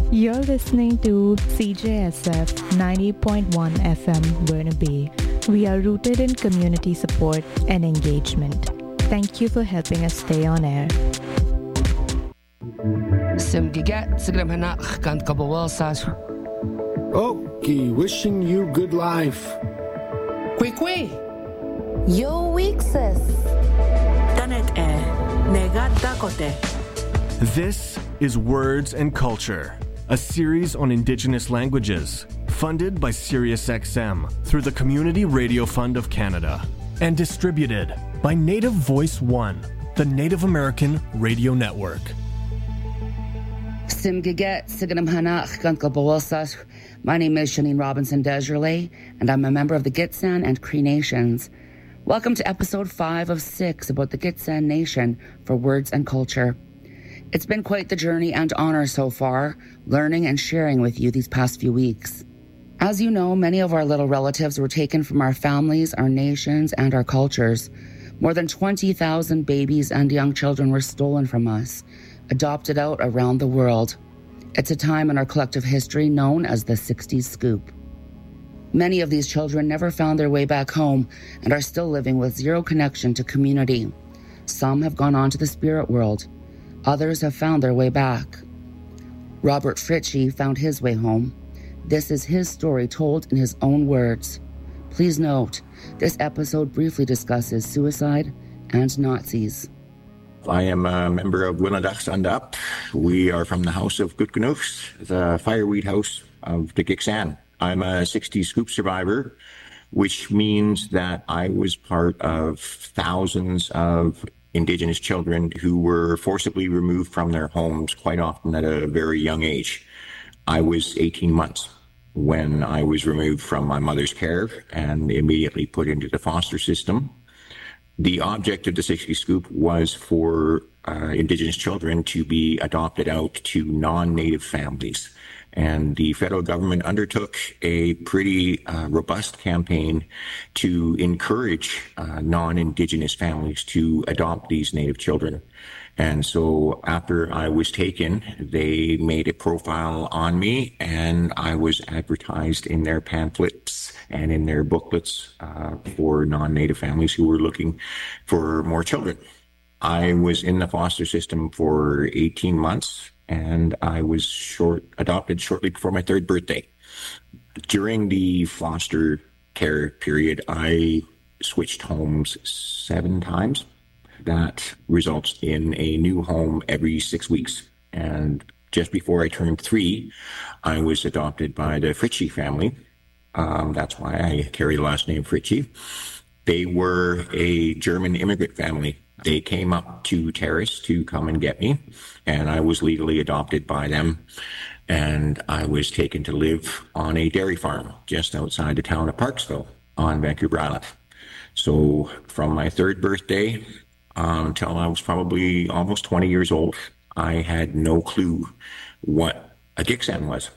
You're listening to CJSF 90.1 FM Burnaby. We are rooted in community support and engagement. Thank you for helping us stay on air. Simgigat sigram hanak kan kabawal sas. Okay, wishing you good life. Kwi. Yo weekses. Tanet negata kote. This is Words and Culture, a series on Indigenous languages, funded by SiriusXM through the Community Radio Fund of Canada, and distributed by Native Voice One, the Native American Radio Network. Simgiget Siganam Hanach Gunkabawalsas. My name is Shanine Robinson Desjardins, and I'm a member of the Gitxsan and Cree Nations. Welcome to episode 5 of 6 about the Gitxsan Nation for Words and Culture. It's been quite the journey and honor so far, learning and sharing with you these past few weeks. As you know, many of our little relatives were taken from our families, our nations, and our cultures. More than 20,000 babies and young children were stolen from us, adopted out around the world. It's a time in our collective history known as the 60s Scoop. Many of these children never found their way back home and are still living with zero connection to community. Some have gone on to the spirit world. Others have found their way back. Robert Fritchie found his way home. This is his story told in his own words. Please note, this episode briefly discusses suicide and Nazis. I am a member of Winnedachs and Up. We are from the House of Gutkunooks, the fireweed house of the Gitxsan. I'm a 60 Scoop survivor, which means that I was part of thousands of Indigenous children who were forcibly removed from their homes, quite often at a very young age. I was 18 months when I was removed from my mother's care and immediately put into the foster system. The object of the 60 Scoop was for Indigenous children to be adopted out to non-Native families. And the federal government undertook a pretty robust campaign to encourage non-Indigenous families to adopt these Native children. And so after I was taken, they made a profile on me, and I was advertised in their pamphlets and in their booklets for non-Native families who were looking for more children. I was in the foster system for 18 months. And I was adopted shortly before my 3rd birthday. During the foster care period, I switched homes 7 times. That results in a new home every 6 weeks. And just before I turned 3, I was adopted by the Fritchie family. That's why I carry the last name Fritchie. They were a German immigrant family. They came up to Terrace to come and get me, and I was legally adopted by them. And I was taken to live on a dairy farm just outside the town of Parksville on Vancouver Island. So from my 3rd birthday until I was probably almost 20 years old, I had no clue what a Gitxsan was.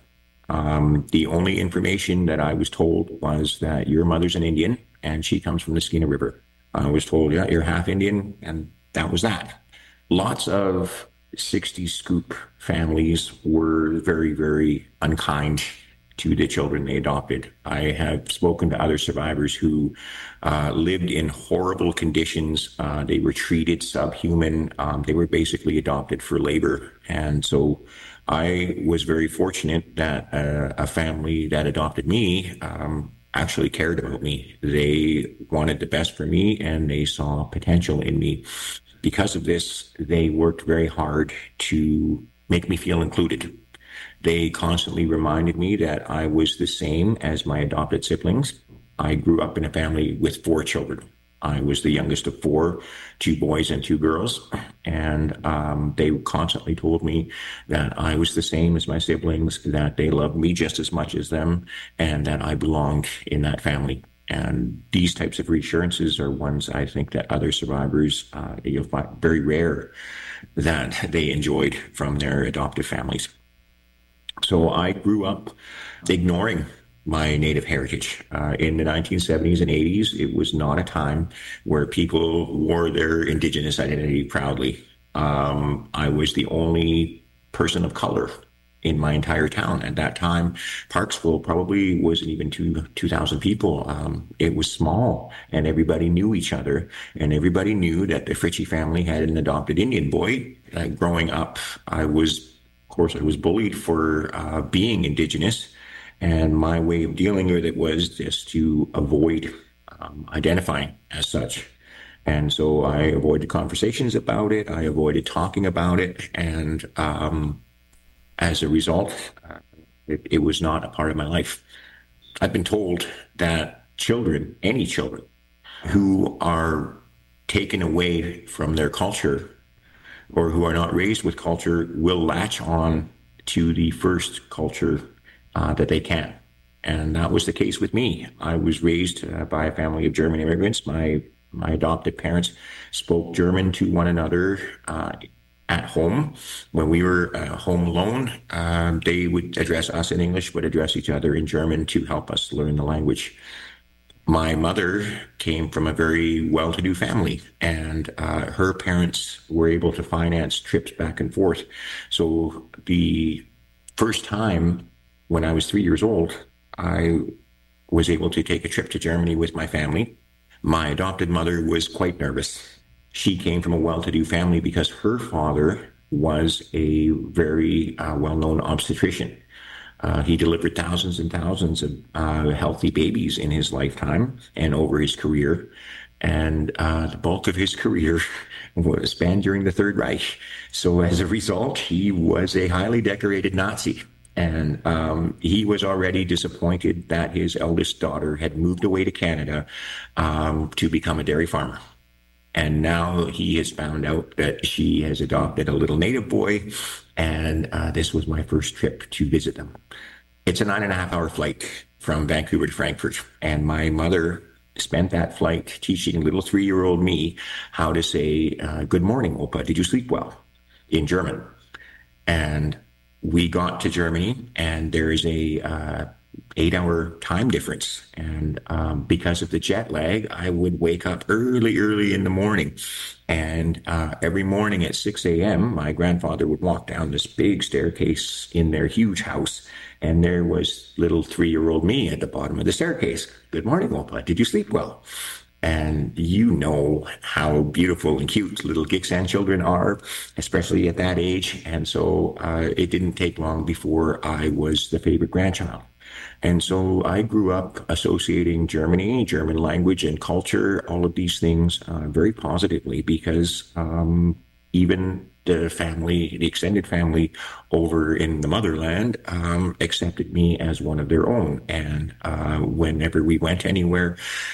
The only information that I was told was that your mother's an Indian and she comes from the Skeena River. I was told, yeah, you're half Indian, and that was that. Lots of 60 Scoop families were very, very unkind to the children they adopted. I have spoken to other survivors who lived in horrible conditions. They were treated subhuman. They were basically adopted for labor. And so I was very fortunate that a family that adopted me actually cared about me. They wanted the best for me, and they saw potential in me. Because of this, they worked very hard to make me feel included. They constantly reminded me that I was the same as my adopted siblings. I grew up in a family with 4 children. I was the youngest of 4, 2 boys and 2 girls. And they constantly told me that I was the same as my siblings, that they loved me just as much as them, and that I belonged in that family. And these types of reassurances are ones I think that other survivors, you'll find very rare that they enjoyed from their adoptive families. So I grew up ignoring my Native heritage. In the 1970s and 80s, it was not a time where people wore their Indigenous identity proudly. I was the only person of color in my entire town. At that time, Parksville probably wasn't even 2,000 people. It was small, and everybody knew each other, and everybody knew that the Fritchie family had an adopted Indian boy. Growing up, I was bullied for being Indigenous, and my way of dealing with it was just to avoid identifying as such. And so I avoided conversations about it. I avoided talking about it. And as a result, it was not a part of my life. I've been told that children, any children, who are taken away from their culture or who are not raised with culture will latch on to the first culture that they can. And that was the case with me. I was raised by a family of German immigrants. My adopted parents spoke German to one another at home. When we were home alone, they would address us in English, but address each other in German to help us learn the language. My mother came from a very well-to-do family, and her parents were able to finance trips back and forth. So the first time when I was 3 years old, I was able to take a trip to Germany with my family. My adopted mother was quite nervous. She came from a well-to-do family because her father was a very well-known obstetrician. He delivered thousands and thousands of healthy babies in his lifetime and over his career. And the bulk of his career was spanned during the Third Reich. So as a result, he was a highly decorated Nazi. And he was already disappointed that his eldest daughter had moved away to Canada to become a dairy farmer. And now he has found out that she has adopted a little native boy, and this was my first trip to visit them. It's a 9.5-hour flight from Vancouver to Frankfurt, and my mother spent that flight teaching little 3-year-old me how to say, "Good morning, Opa, did you sleep well?" in German. And we got to Germany, and there is a 8-hour time difference. And because of the jet lag, I would wake up early in the morning. And every morning at 6 a.m., my grandfather would walk down this big staircase in their huge house. And there was little 3-year-old me at the bottom of the staircase. "Good morning, Opa. Did you sleep well?" And you know how beautiful and cute little Gitxsan children are, especially at that age. And so it didn't take long before I was the favorite grandchild. And so I grew up associating Germany, German language and culture, all of these things very positively, because even the extended family over in the motherland accepted me as one of their own. And whenever we went anywhere,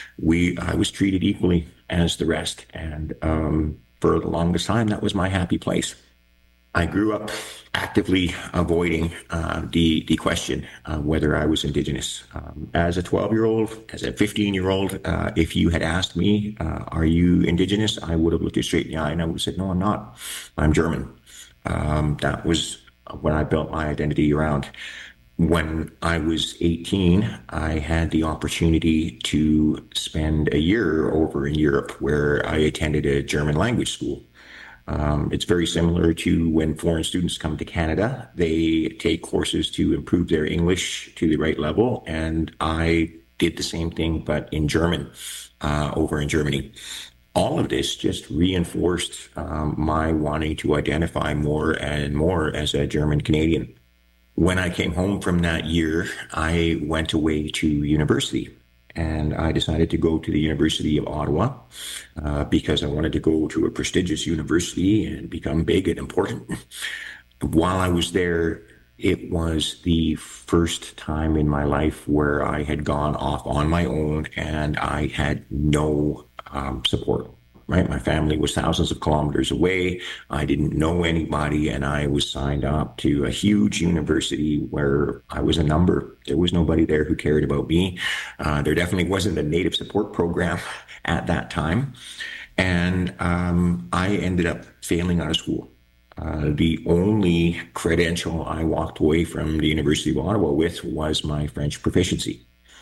I was treated equally as the rest. And for the longest time, that was my happy place. I grew up actively avoiding the question whether I was Indigenous. As a 12-year-old, as a 15-year-old, if you had asked me, "Are you Indigenous?" I would have looked you straight in the eye and I would have said, "No, I'm not. I'm German." That was what I built my identity around. When I was 18, I had the opportunity to spend a year over in Europe where I attended a German language school. It's very similar to when foreign students come to Canada. They take courses to improve their English to the right level, and I did the same thing, but in German, over in Germany. All of this just reinforced my wanting to identify more and more as a German Canadian. When I came home from that year, I went away to university. And I decided to go to the University of Ottawa because I wanted to go to a prestigious university and become big and important. While I was there, it was the first time in my life where I had gone off on my own and I had no support. Right, my family was thousands of kilometers away. I didn't know anybody, and I was signed up to a huge university where I was a number. There was nobody there who cared about me. There definitely wasn't a native support program at that time, and I ended up failing out of school. The only credential I walked away from the University of Ottawa with was my French proficiency.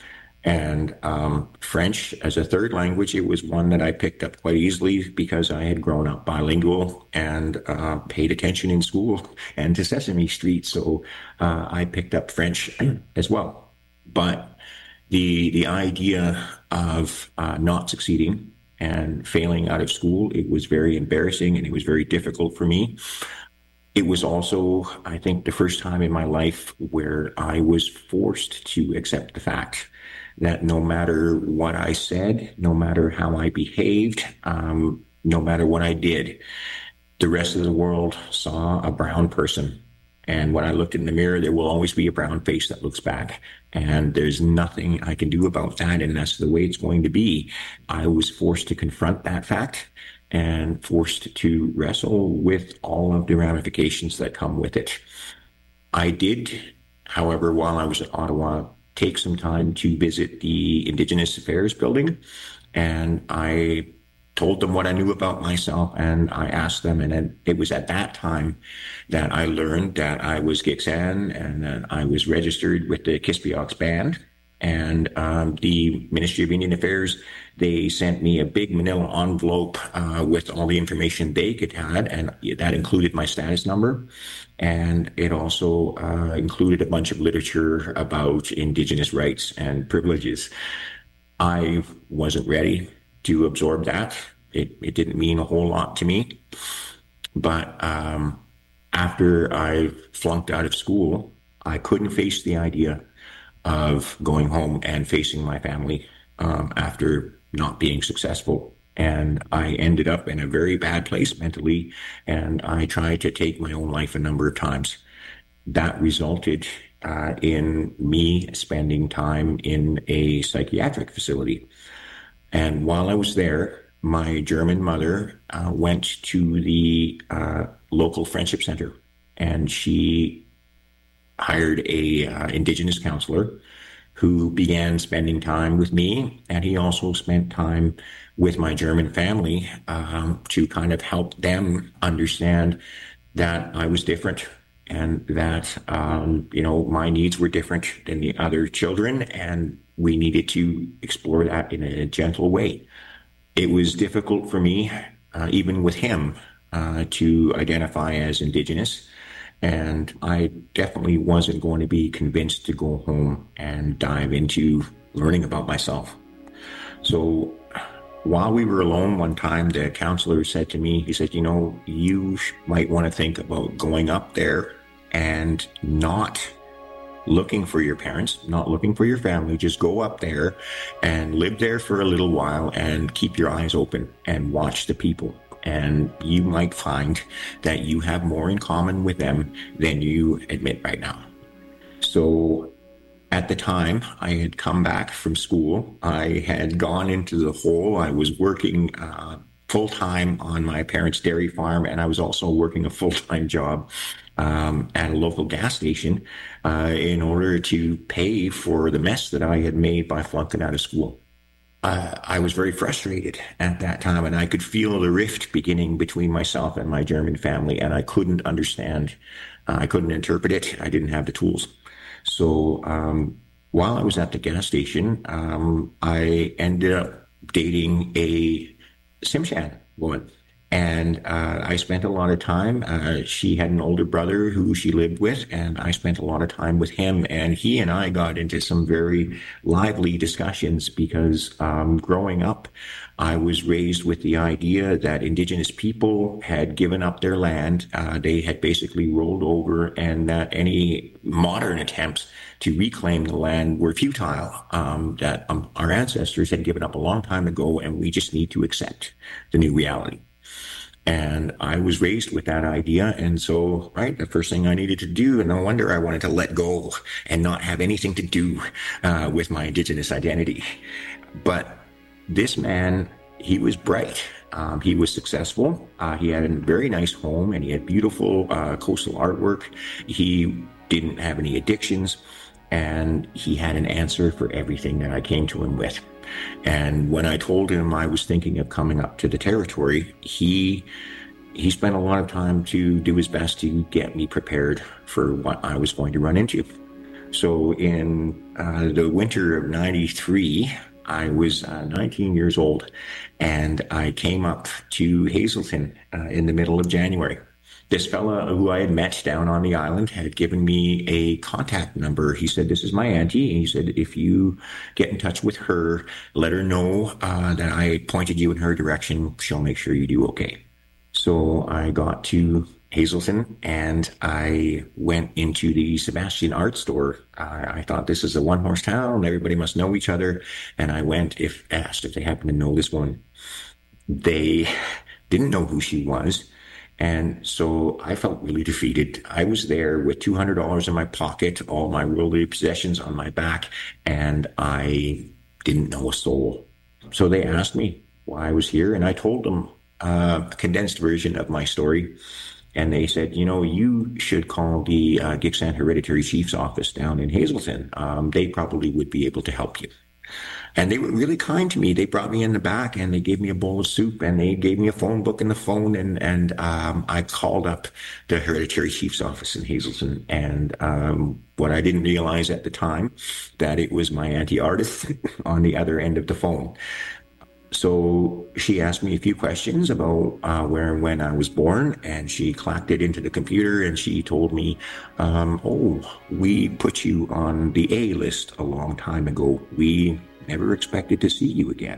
And French as a third language, it was one that I picked up quite easily because I had grown up bilingual and paid attention in school and to Sesame Street. So I picked up French as well. But the idea of not succeeding and failing out of school, it was very embarrassing and it was very difficult for me. It was also, I think, the first time in my life where I was forced to accept the fact that no matter what I said, no matter how I behaved, no matter what I did, the rest of the world saw a brown person. And when I looked in the mirror, there will always be a brown face that looks back. And there's nothing I can do about that. And that's the way it's going to be. I was forced to confront that fact and forced to wrestle with all of the ramifications that come with it. I did, however, while I was in Ottawa, take some time to visit the Indigenous Affairs building, and I told them what I knew about myself, and I asked them, and it was at that time that I learned that I was Gitxsan and that I was registered with the Kispiox Band. And the Ministry of Indian Affairs, they sent me a big manila envelope with all the information they could have, and that included my status number. And it also included a bunch of literature about Indigenous rights and privileges. I wasn't ready to absorb that. It didn't mean a whole lot to me. But after I flunked out of school, I couldn't face the idea of going home and facing my family after not being successful. And I ended up in a very bad place mentally, and I tried to take my own life a number of times. That resulted in me spending time in a psychiatric facility. And while I was there, my German mother went to the local friendship center, and she hired a Indigenous counselor who began spending time with me, and he also spent time with my German family to kind of help them understand that I was different and that, my needs were different than the other children, and we needed to explore that in a gentle way. It was difficult for me, even with him, to identify as Indigenous. And I definitely wasn't going to be convinced to go home and dive into learning about myself. So while we were alone one time, the counselor said to me, he said, you might want to think about going up there and not looking for your parents, not looking for your family. Just go up there and live there for a little while and keep your eyes open and watch the people. And you might find that you have more in common with them than you admit right now. So at the time, I had come back from school. I had gone into the hole. I was working full-time on my parents' dairy farm, and I was also working a full-time job at a local gas station in order to pay for the mess that I had made by flunking out of school. I was very frustrated at that time, and I could feel the rift beginning between myself and my German family, and I couldn't understand. I couldn't interpret it. I didn't have the tools. So while I was at the gas station, I ended up dating a Tsimshian woman. And I spent a lot of time. She had an older brother who she lived with, and I spent a lot of time with him. And he and I got into some very lively discussions because growing up, I was raised with the idea that Indigenous people had given up their land. They had basically rolled over, and that any modern attempts to reclaim the land were futile, that our ancestors had given up a long time ago, and we just need to accept the new reality. And I was raised with that idea. And so, the first thing I needed to do, and no wonder I wanted to let go and not have anything to do with my Indigenous identity. But this man, he was bright. He was successful. He had a very nice home, and he had beautiful coastal artwork. He didn't have any addictions, and he had an answer for everything that I came to him with. And when I told him I was thinking of coming up to the territory, he spent a lot of time to do his best to get me prepared for what I was going to run into. So in the winter of 93, I was 19 years old, and I came up to Hazelton in the middle of January. This fella who I had met down on the island had given me a contact number. He said, "This is my auntie." And he said, "If you get in touch with her, let her know that I pointed you in her direction. She'll make sure you do okay." So I got to Hazelton and I went into the Sebastian Art Store. I thought, this is a one-horse town. Everybody must know each other. And I went, asked if they happened to know this woman. They didn't know who she was. And so I felt really defeated. I was there with $200 in my pocket, all my worldly possessions on my back, and I didn't know a soul. So they asked me why I was here, and I told them a condensed version of my story. And they said, you should call the Gitxsan Hereditary Chief's office down in Hazelton. They probably would be able to help you. And they were really kind to me. They brought me in the back and they gave me a bowl of soup and they gave me a phone book in the phone. And I called up the Hereditary Chief's office in Hazelton. And what I didn't realize at the time, that it was my Auntie Ardith on the other end of the phone. So she asked me a few questions about where and when I was born, and she clacked it into the computer and she told me, we put you on the A list a long time ago. We never expected to see you again.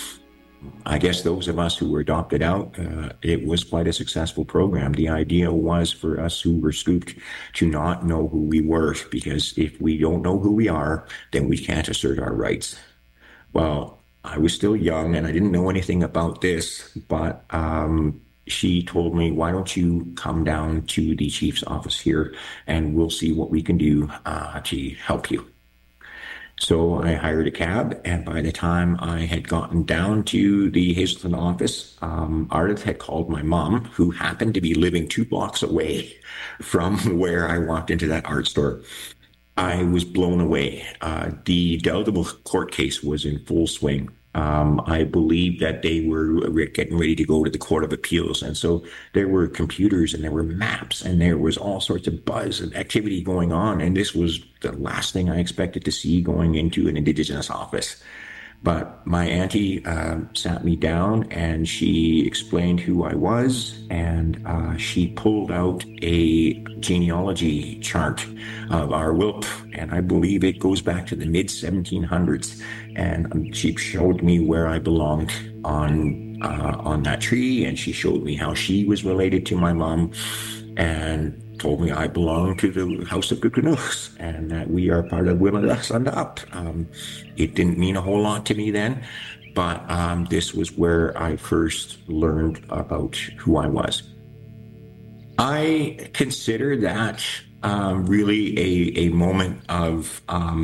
I guess those of us who were adopted out, it was quite a successful program. The idea was for us who were scooped to not know who we were, because if we don't know who we are, then we can't assert our rights. Well, I was still young and I didn't know anything about this, but she told me, why don't you come down to the chief's office here and we'll see what we can do to help you. So I hired a cab, and by the time I had gotten down to the Hazelton office, Ardith had called my mom, who happened to be living 2 blocks away from where I walked into that art store. I was blown away. The Delegable court case was in full swing. I believe that they were getting ready to go to the Court of Appeals. And so there were computers and there were maps and there was all sorts of buzz and activity going on. And this was the last thing I expected to see going into an Indigenous office. But my auntie sat me down and she explained who I was, and she pulled out a genealogy chart of our WILP, and I believe it goes back to the mid-1700s. And she showed me where I belonged on that tree, and she showed me how she was related to my mom, and told me I belong to the House of Gitxsan and that we are part of Winadax and Up. It didn't mean a whole lot to me then, but this was where I first learned about who I was. I consider that really a moment of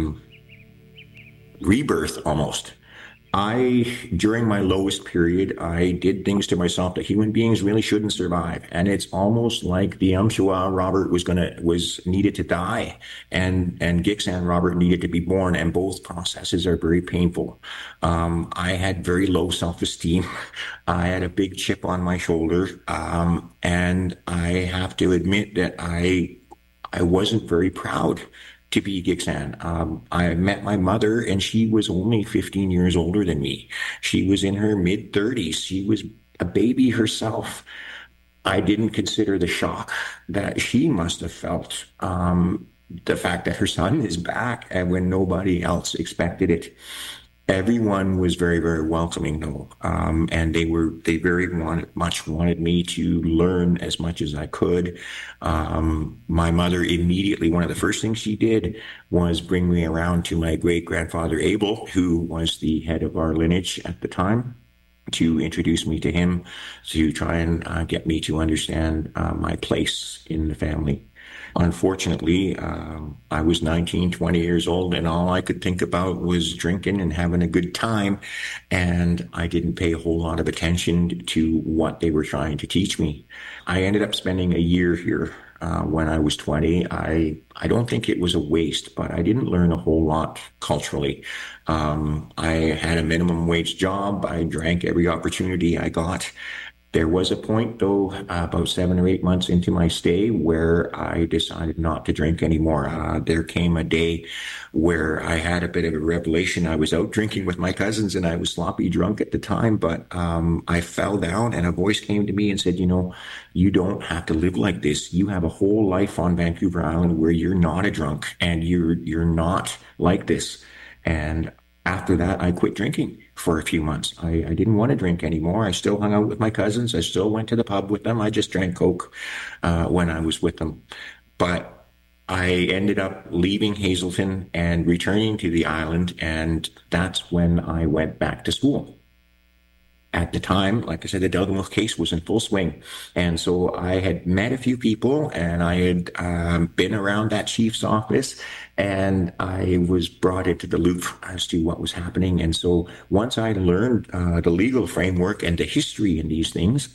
rebirth almost. During my lowest period, I did things to myself that human beings really shouldn't survive. And it's almost like the Umshua Robert was needed to die, and Gitxsan Robert needed to be born. And both processes are very painful. I had very low self-esteem. I had a big chip on my shoulder. And I have to admit that I wasn't very proud to be Gitxsan. I met my mother and she was only 15 years older than me. She was in her mid-30s. She was a baby herself. I didn't consider the shock that she must have felt, the fact that her son is back and when nobody else expected it. Everyone was very, very welcoming, though, and they very much wanted me to learn as much as I could. My mother immediately, one of the first things she did was bring me around to my great-grandfather Abel, who was the head of our lineage at the time, to introduce me to him, to try and get me to understand my place in the family. Unfortunately, I was 19, 20 years old, and all I could think about was drinking and having a good time, and I didn't pay a whole lot of attention to what they were trying to teach me. I ended up spending a year here when I was 20. I don't think it was a waste, but I didn't learn a whole lot culturally. I had a minimum wage job. I drank every opportunity I got. There was a point, though, about 7 or 8 months into my stay where I decided not to drink anymore. There came a day where I had a bit of a revelation. I was out drinking with my cousins and I was sloppy drunk at the time, but I fell down and a voice came to me and said, you don't have to live like this. You have a whole life on Vancouver Island where you're not a drunk and you're not like this. And after that, I quit drinking for a few months. I didn't want to drink anymore. I still hung out with my cousins. I still went to the pub with them. I just drank Coke when I was with them. But I ended up leaving Hazelton and returning to the island, and that's when I went back to school. At the time, like I said, the Delgamuukw case was in full swing. And so I had met a few people and I had been around that chief's office, and I was brought into the loop as to what was happening. And so once I learned the legal framework and the history in these things,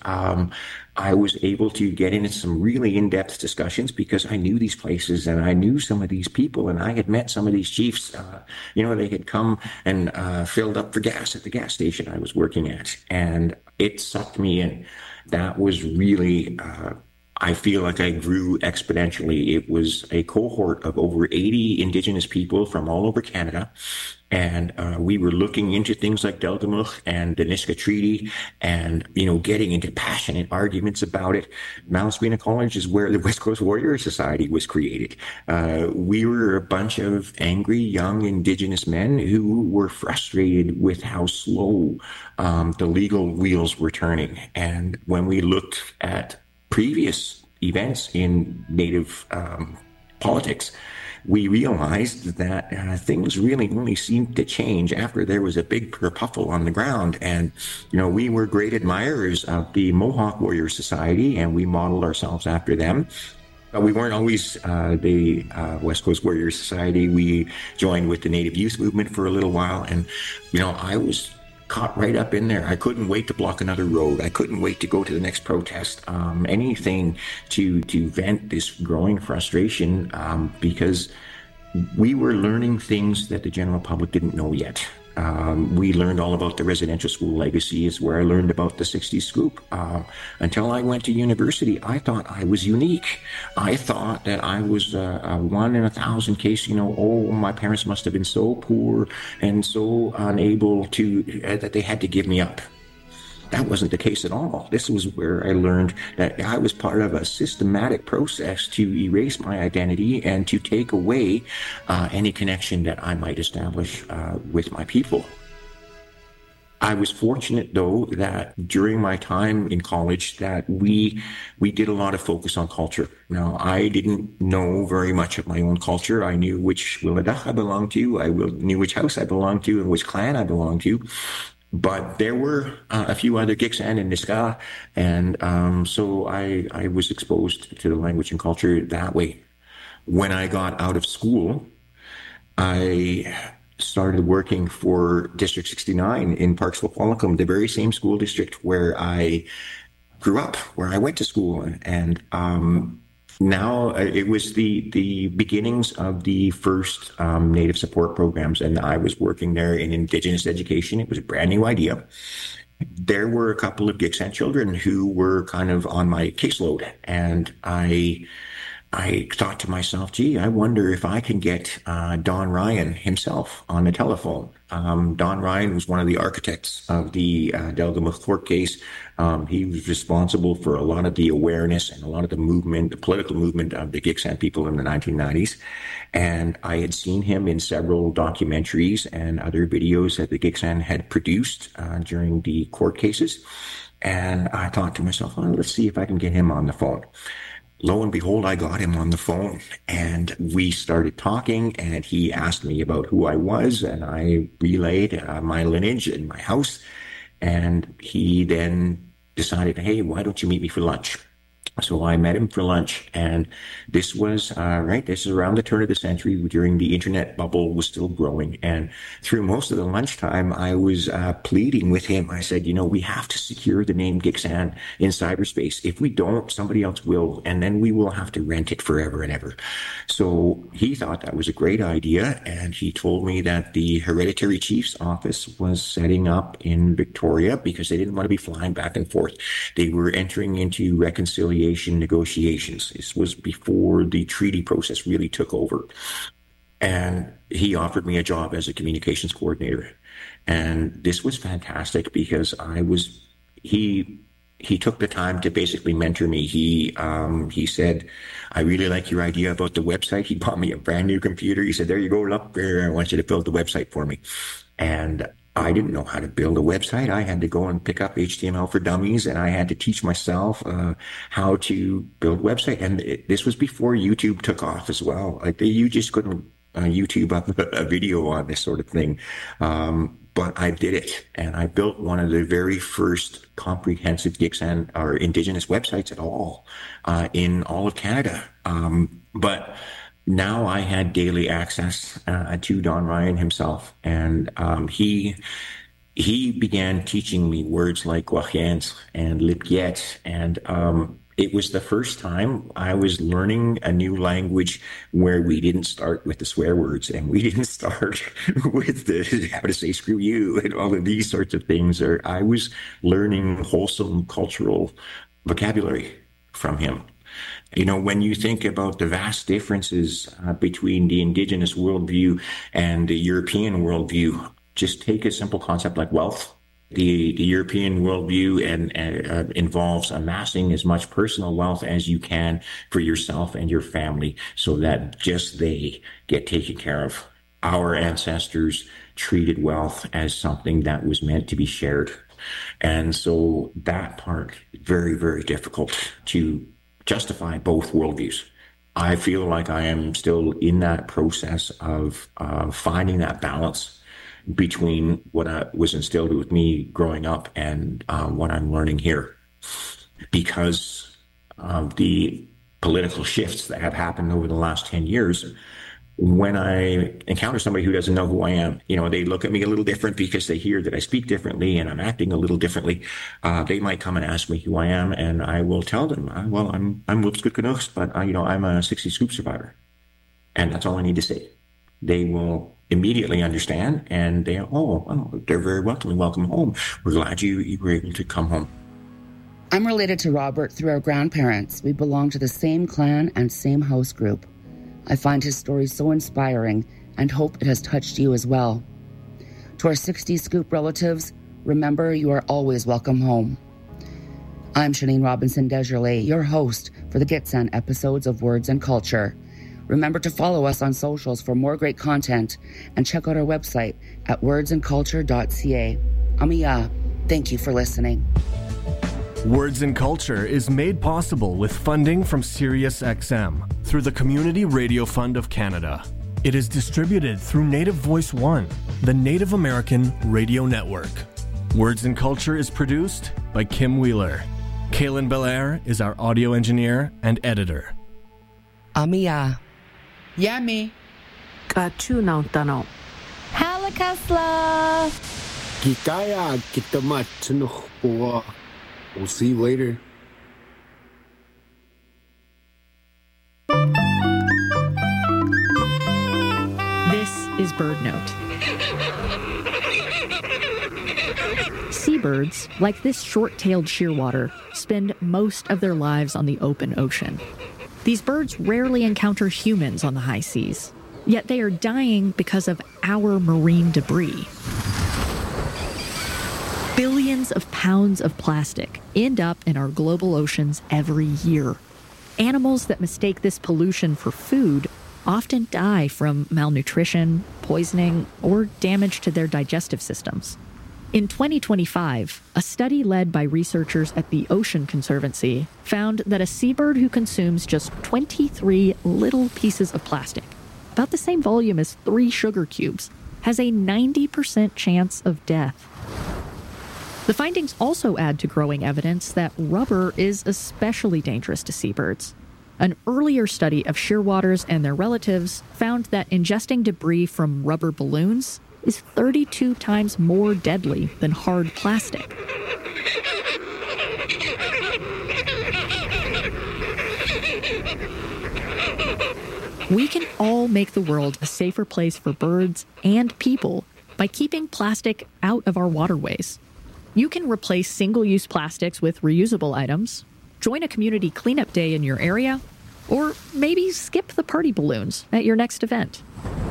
I was able to get into some really in-depth discussions because I knew these places and I knew some of these people and I had met some of these chiefs. They had come and filled up for gas at the gas station I was working at, and it sucked me in. That was really, I feel like I grew exponentially. It was a cohort of over 80 Indigenous people from all over Canada. And we were looking into things like Delgamuukw and the Nisga'a Treaty and, getting into passionate arguments about it. Malaspina College is where the West Coast Warrior Society was created. We were a bunch of angry young Indigenous men who were frustrated with how slow the legal wheels were turning. And when we looked at previous events in Native politics, we realized that things really only seemed to change after there was a big kerfuffle on the ground. And, we were great admirers of the Mohawk Warrior Society, and we modeled ourselves after them. But we weren't always the West Coast Warrior Society. We joined with the Native Youth Movement for a little while. And, I was caught right up in there. I couldn't wait to block another road. I couldn't wait to go to the next protest. Anything to vent this growing frustration because we were learning things that the general public didn't know yet. We learned all about the residential school legacy. Is where I learned about the 60s scoop. Until I went to university, I thought I was unique. I thought that I was a 1 in 1,000 case, my parents must have been so poor and so unable to, that they had to give me up. That wasn't the case at all. This was where I learned that I was part of a systematic process to erase my identity and to take away any connection that I might establish with my people. I was fortunate, though, that during my time in college that we did a lot of focus on culture. Now, I didn't know very much of my own culture. I knew which Wiladach I belonged to. I knew which house I belonged to and which clan I belonged to. But there were a few other Gitxsan and Nisga'a, and so I was exposed to the language and culture that way. When I got out of school, I started working for District 69 in Parksville, Qualicum, the very same school district where I grew up, where I went to school. And now it was the beginnings of the first Native support programs, and I was working there in Indigenous education. It was a brand new idea. There were a couple of Gitxsan children who were kind of on my caseload, and I thought to myself, gee, I wonder if I can get Don Ryan himself on the telephone. Don Ryan was one of the architects of the Delgamuukw court case. He was responsible for a lot of the awareness and a lot of the movement, the political movement of the Gitxsan people in the 1990s. And I had seen him in several documentaries and other videos that the Gitxsan had produced during the court cases. And I thought to myself, well, let's see if I can get him on the phone. Lo and behold, I got him on the phone and we started talking, and he asked me about who I was, and I relayed my lineage and my house. And he then decided, hey, why don't you meet me for lunch? So I met him for lunch, and this was, this is around the turn of the century during the internet bubble was still growing. And through most of the lunchtime, I was pleading with him. I said, we have to secure the name Gixan in cyberspace. If we don't, somebody else will, and then we will have to rent it forever and ever. So he thought that was a great idea, and he told me that the Hereditary Chief's office was setting up in Victoria because they didn't want to be flying back and forth. They were entering into reconciliation negotiations. This was before the treaty process really took over. And he offered me a job as a communications coordinator. And this was fantastic because he took the time to basically mentor me. He said, I really like your idea about the website. He bought me a brand new computer. He said, there you go, look, I want you to build the website for me. And I didn't know how to build a website. I had to go and pick up HTML for Dummies, and I had to teach myself how to build a website. And this was before YouTube took off as well. You just couldn't YouTube up a video on this sort of thing. But I did it, and I built one of the very first comprehensive Gixan or Indigenous websites at all in all of Canada. But now I had daily access to Don Ryan himself, and he began teaching me words like guachiens and lipgiet, and it was the first time I was learning a new language where we didn't start with the swear words, and we didn't start with the how to say screw you and all of these sorts of things. Or I was learning wholesome cultural vocabulary from him. When you think about the vast differences between the Indigenous worldview and the European worldview, just take a simple concept like wealth. The European worldview involves amassing as much personal wealth as you can for yourself and your family so that just they get taken care of. Our ancestors treated wealth as something that was meant to be shared. And so that part, very, very difficult to justify both worldviews. I feel like I am still in that process of finding that balance between what was instilled with me growing up and what I'm learning here. Because of the political shifts that have happened over the last 10 years, when I encounter somebody who doesn't know who I am, they look at me a little different because they hear that I speak differently and I'm acting a little differently. They might come and ask me who I am, and I will tell them, I'm Whoops Gutkanuks, but I'm a 60 scoop survivor. And that's all I need to say. They will immediately understand, and they're very welcoming. Welcome home. We're glad you were able to come home. I'm related to Robert through our grandparents. We belong to the same clan and same house group. I find his story so inspiring and hope it has touched you as well. To our 60 Scoop relatives, remember you are always welcome home. I'm Shanine Robinson Desjardins, your host for the Gitxsan episodes of Words and Culture. Remember to follow us on socials for more great content and check out our website at wordsandculture.ca. Amiya, thank you for listening. Words and Culture is made possible with funding from SiriusXM through the Community Radio Fund of Canada. It is distributed through Native Voice One, the Native American radio network. Words and Culture is produced by Kim Wheeler. Kaylin Belair is our audio engineer and editor. Amiya. Yami. Kachunang tanong. Halakasla! Gikaya kitamat sinukhpuwa. We'll see you later. This is BirdNote. Seabirds, like this short-tailed shearwater, spend most of their lives on the open ocean. These birds rarely encounter humans on the high seas, yet they are dying because of our marine debris. Billions of pounds of plastic end up in our global oceans every year. Animals that mistake this pollution for food often die from malnutrition, poisoning, or damage to their digestive systems. In 2025, a study led by researchers at the Ocean Conservancy found that a seabird who consumes just 23 little pieces of plastic, about the same volume as 3 sugar cubes, has a 90% chance of death. The findings also add to growing evidence that rubber is especially dangerous to seabirds. An earlier study of shearwaters and their relatives found that ingesting debris from rubber balloons is 32 times more deadly than hard plastic. We can all make the world a safer place for birds and people by keeping plastic out of our waterways. You can replace single-use plastics with reusable items, join a community cleanup day in your area, or maybe skip the party balloons at your next event.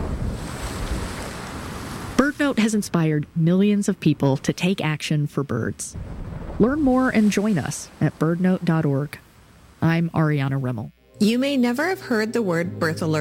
BirdNote has inspired millions of people to take action for birds. Learn more and join us at birdnote.org. I'm Ariana Rimmel. You may never have heard the word birth alert